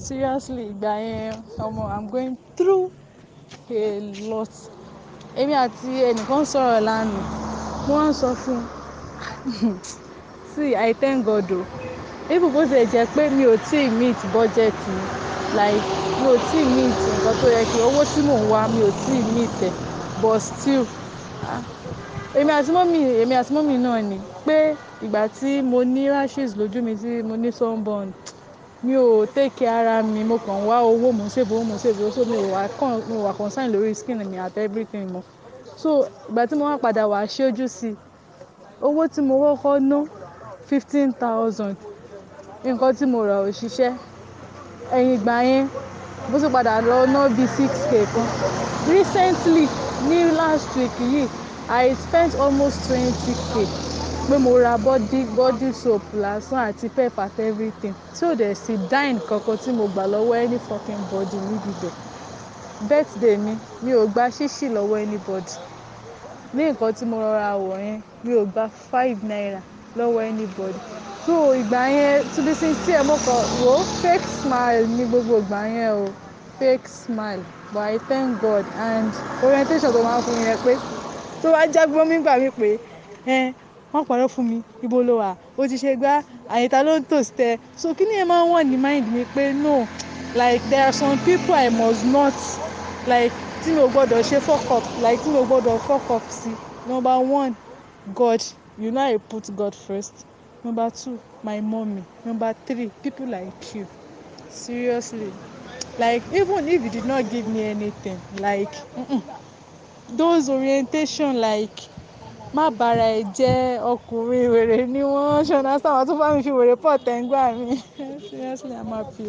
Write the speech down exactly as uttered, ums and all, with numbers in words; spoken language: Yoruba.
seriously ìgbà yẹn ọmọ I'm going through a lot. Èmi àti ẹnìkan sọ̀rọ̀ lánàá mo wá ń sọ fún see I thank God o even bó ṣe jẹ́ pé mi ò tí meet budget mi like mi ò tí meet nǹkan tó yẹ kí owó tí mò ń wá mi ò tí meet ẹ̀ but still èmi àti mọ́mì èmi àti mọ́mì náà ni pé ìgbà tí mo ní rashes lójú mi tí mo ní sunburn mi ò take care ara mi mo kàn wá owó mo save owó mo save owó so mi ò wá kàn mi ò wá concern lórí skin mi àti everything mo so ìgbà tí mo wá padà wá ṣojú sí owó tí mo kọ́kọ́ ná fifteen thousand nǹkan tí mo rà ò ṣiṣẹ́ ẹ̀yìn ìgbà yẹn bó ti padà lọ ná bí six k kan recently ní last week yìí I spent almost twenty k pé mo ra body body soap lásán àti pep àti everything tí ò dẹ̀ sí dine kankan tí mo gbà lọ́wọ́ any fucking body níbi bẹ̀ birthday mi mi ò gba ṣíṣì lọ́wọ́ anybody ní nǹkan tí mo rọra wọ̀ yẹn mi ò gba five naira lọ́wọ́ anybody so ìgbà yẹn to be sincere mo kàn wò fake smile ní gbogbo ìgbà yẹn o fake smile but I thank God and orientation tó máa ń fún mi yẹn pé tó bá jágbọ́n mi gbà mí pé ẹ wọ́n pàrọ̀ fún mi ibo ló wà ó ti ṣe gbá àyíká ló ń tòsí tẹ so kí ni ẹ máa ń wọ̀n ní mind mi pé no like there are some people I must not like tí mi ò gbọ́dọ̀ ṣe fuck up like tí mi ò gbọ́dọ̀ fuck up sí number one God you know I put God first number two my mommy number three people like you seriously like even if you did not give me anything like mm-mm, those orientation like má bára ẹ jẹ́ ọkùnrin wèrè ni wọ́n ṣọ̀nà sáwọn tó bá mi fi wèrè pọ̀ tẹ́ ń gbà mí seriously I'm happy.